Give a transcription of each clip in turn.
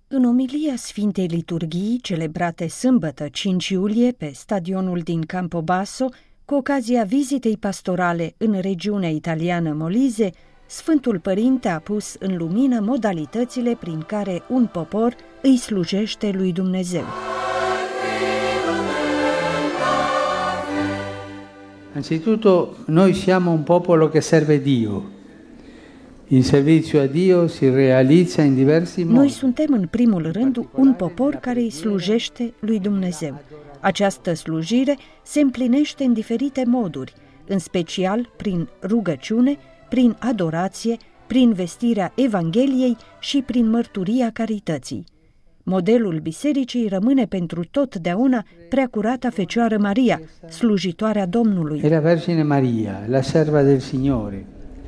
În omilia Sfintei Liturghii, celebrate sâmbătă 5 iulie pe stadionul din Campobasso, cu ocazia vizitei pastorale în regiunea italiană Molise, Sfântul Părinte a pus în lumină modalitățile prin care un popor îi slujește lui Dumnezeu. Anzitutto, noi siamo un popolo che serve Dio. Il servizio a Dio si realizza in diversi modi. Noi suntem în primul rând un popor care îi slujește lui Dumnezeu. Această slujire se împlinește în diferite moduri, în special prin rugăciune, prin adorație, prin vestirea Evangheliei și prin mărturia carității. Modelul bisericii rămâne pentru totdeauna Preacurata Fecioară Maria, slujitoarea Domnului. E la Vergine Maria, la serva del Signore.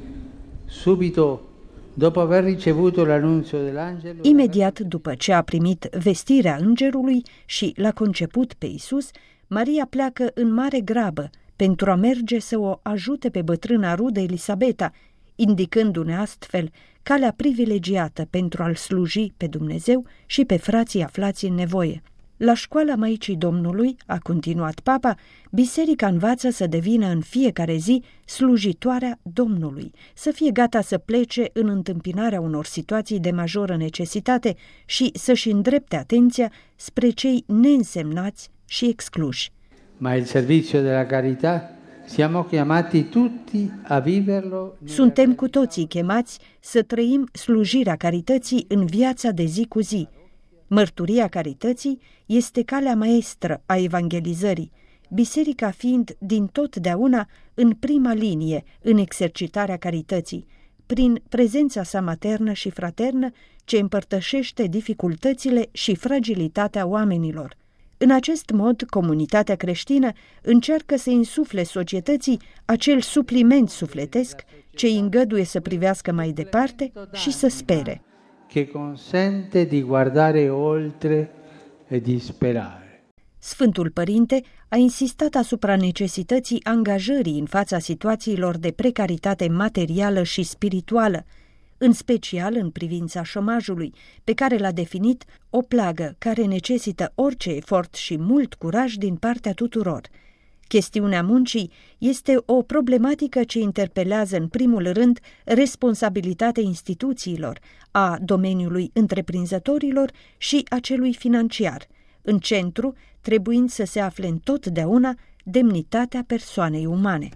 Subito dopo aver ricevuto l'annunzio dell'angelo, Imediat după ce a primit vestirea îngerului și l-a conceput pe Iisus, Maria pleacă în mare grabă pentru a merge să o ajute pe bătrâna rudă Elisabeta, indicându-ne astfel calea privilegiată pentru a-L sluji pe Dumnezeu și pe frații aflați în nevoie. La școala Maicii Domnului, a continuat Papa, biserica învață să devină în fiecare zi slujitoarea Domnului, să fie gata să plece în întâmpinarea unor situații de majoră necesitate și să-și îndrepte atenția spre cei neînsemnați și excluși. Ma il servizio della carità siamo chiamati tutti a viverlo. Suntem cu toții chemați să trăim slujirea carității în viața de zi cu zi. Mărturia carității este calea maestră a evangelizării, biserica fiind din totdeauna în prima linie în exercitarea carității, prin prezența sa maternă și fraternă ce împărtășește dificultățile și fragilitatea oamenilor. În acest mod, comunitatea creștină încearcă să insufle societății acel supliment sufletesc ce îi îngăduie să privească mai departe și să spere. Che consente di guardare oltre e di sperare. Sfântul Părinte a insistat asupra necesității angajării în fața situațiilor de precaritate materială și spirituală, în special în privința șomajului, pe care l-a definit o plagă care necesită orice efort și mult curaj din partea tuturor. Chestiunea muncii este o problematică ce interpelează în primul rând responsabilitatea instituțiilor, a domeniului întreprinzătorilor și a celui financiar, în centru trebuind să se afle întotdeauna demnitatea persoanei umane.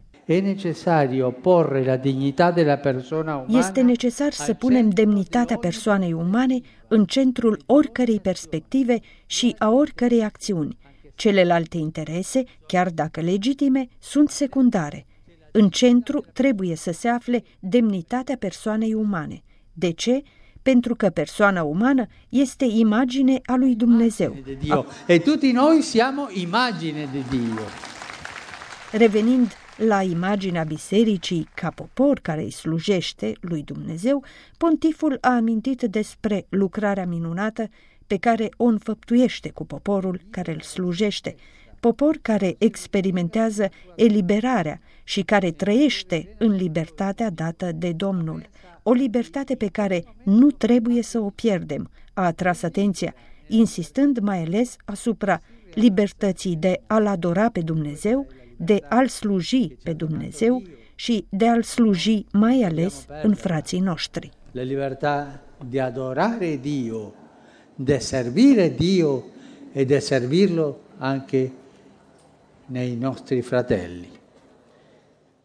Este necesar să punem demnitatea persoanei umane în centrul oricărei perspective și a oricărei acțiuni. Celelalte interese, chiar dacă legitime, sunt secundare. În centru trebuie să se afle demnitatea persoanei umane. De ce? Pentru că persoana umană este imagine a lui Dumnezeu. E tutti noi siamo immagine di Dio. Revenind la imaginea bisericii ca popor care îi slujește lui Dumnezeu, pontiful a amintit despre lucrarea minunată pe care o înfăptuiește cu poporul care îl slujește, popor care experimentează eliberarea și care trăiește în libertatea dată de Domnul, o libertate pe care nu trebuie să o pierdem, a atras atenția, insistând mai ales asupra libertății de a-L adora pe Dumnezeu, de a-L sluji pe Dumnezeu și de a-L sluji mai ales în frații noștri. La libertà di adorare Dio, de servire Dio e de servirlo anche nei nostri fratelli.